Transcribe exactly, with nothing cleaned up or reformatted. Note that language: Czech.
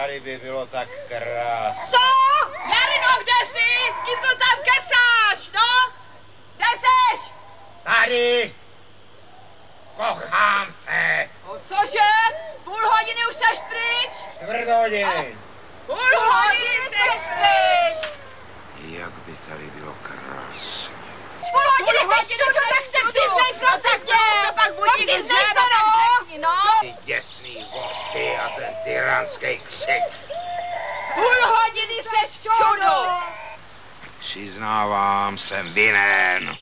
tady by bylo tak krásné. Co? Jarino, kde jsi? S kým to tam kecáš, no? Kde seš? Tady! Kochám se! No cože? Půl hodiny už seš pryč? Čtvrt hodiny! Půl hodiny seš pryč! Jak by tady bylo krásně. Půl hodiny seš všudu, tak se přiznej, prosím tě! No pak budíš se, no tak řekni, no! Ty děsný voši a ten tyranský křik. Půl hodiny seš všudu! Přiznávám, jsem vinen.